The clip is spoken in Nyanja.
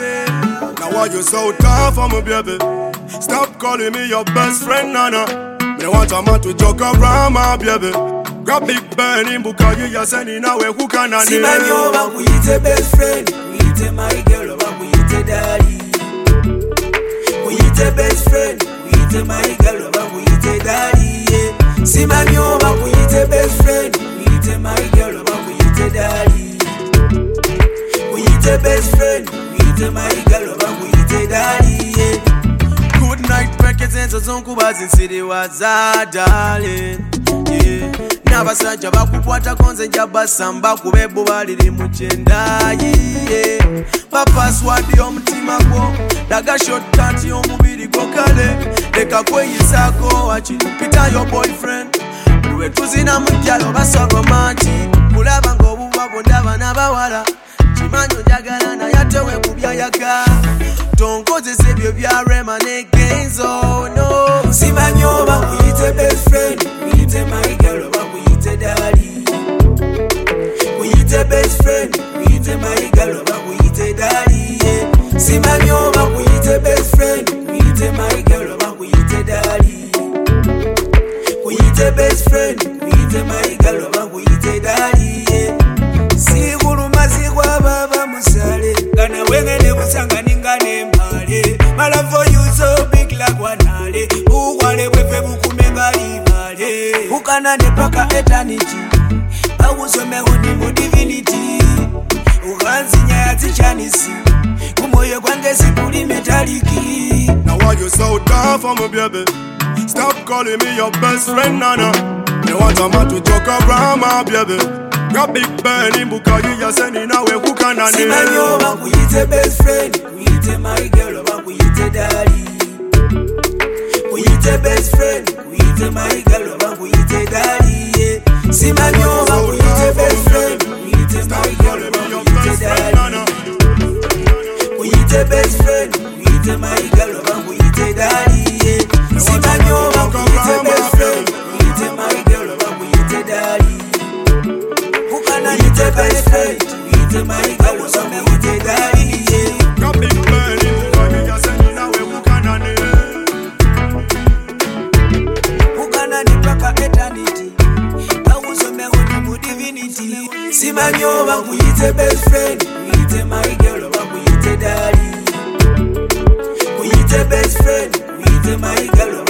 Now why you so tough for me, baby? Stop calling me your best friend, Nana. Me want a man to joke around, my baby. Grab Big Ben in Bukayi, you're sending away who can I see man, you're back, we eat a best friend. We eat a my girl, back, we eat a daddy. We eat a best friend. We eat a my girl, back, we eat a daddy. Yeah. See man, you're back, we eat a best friend. We eat a my girl, back, we eat a daddy. We eat a best friend. We eat a my girl, back, we eat a daddy. Yeah. Good night, breakers and Zonkuba's in city was a darling. Yeah. N'abasajja bakukwata konze njabasamba kubebo baliri mu kyendayi bapaswadi omutima gwo daga shortcut y'omubiri gwo kale leka kweyisaako wakiri pita yo boyfriend lwe tuzina mu jjalo basa romantic kulaba ng'obuba bondaba n'abawala kimanyi njagala naye ate wekubyayaga tonkozesa ebyo bya rema ne genzo no simanyi oba kuyite best friend kuyite my girl oba kuyite daddy kuyite best friend kuyite my girl oba kuyite daddy simanyi oba kuyite best friend kuyite my girl oba kuyite daddy kuyite best friend kuyite my girl oba kuyite daddy sigulumazigwa baba musale kana wengene busanga ningane mbale my love for you so big like wanale ukwale bwefe bukumenga ibale ukana nepaka eternity awusomeho ni mu divinity ukanzinya yatichanisi kumoyo kwange sikuli metaliki. Now why you so tough for me, baby? Stop calling me your best friend, Nana. You want a man to joke around, my baby. Grab Big Ben in Bukayi, you're sending away who can I see man, you're back, we eat a best friend. We eat a my girl, back, we eat a daddy. We eat a best friend. We eat a my girl, back, we eat a daddy. Yeah. See man, you're back, we eat a best friend. We eat a my girl, back, we eat a daddy. We eat a best friend. We eat a my girl, back, we eat a daddy. Yeah. See man, you're back, we eat a best friend. We eat a my girl, back, we eat a daddy. We eat a best friend, we eat a my girl, so me eat a daddy, yeah. Grab Big Ben in Bukayi, you're sending away who can I who can I paka eternity awuso me honi mu divinity simanyi oba we eat a best friend, we eat a my girl, oba we eat a daddy. We eat a best friend, we eat a my girl,